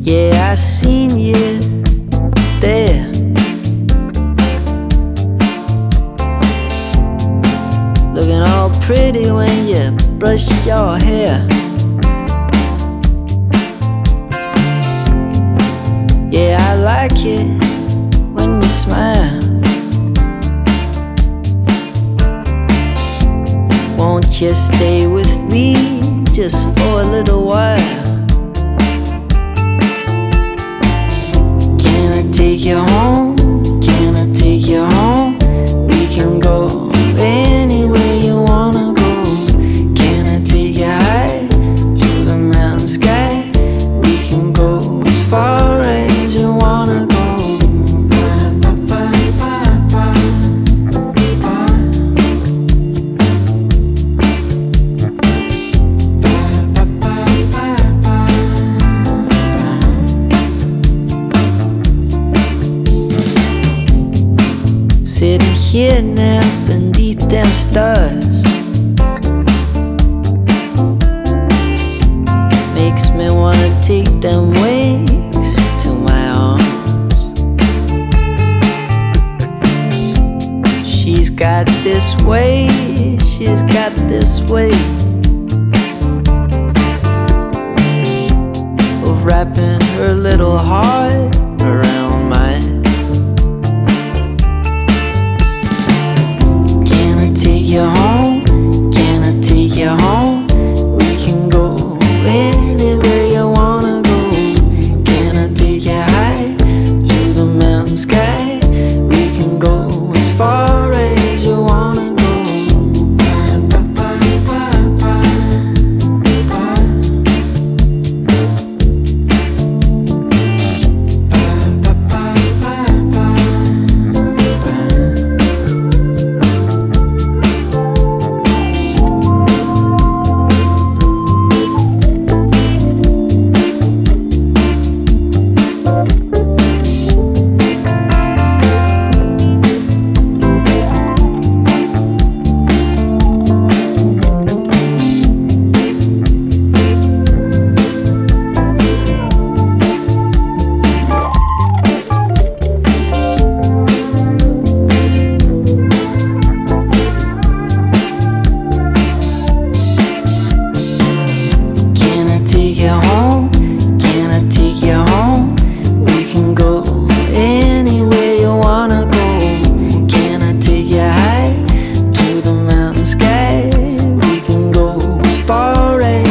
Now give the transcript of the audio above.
Yeah, I seen you there. Looking all pretty when you brush your hair. Yeah, I like it when you smile. Won't you stay with me just for a little while? Can I take you home? Can I take you home? We can go anywhere you wanna go. Can I take you high to the mountain sky? We can go as far as you wanna go. Sitting here now beneath them stars makes me wanna take them wings to my arms. She's got this way, she's got this way of wrapping her little heart around mine. Take you home, can I take you home? We can go anywhere you wanna go. Can I take you high to the mountain sky? We can go as far as you wanna go. Take you home, can I take you home? We can go anywhere you wanna go. Can I take you high to the mountain sky? We can go as far as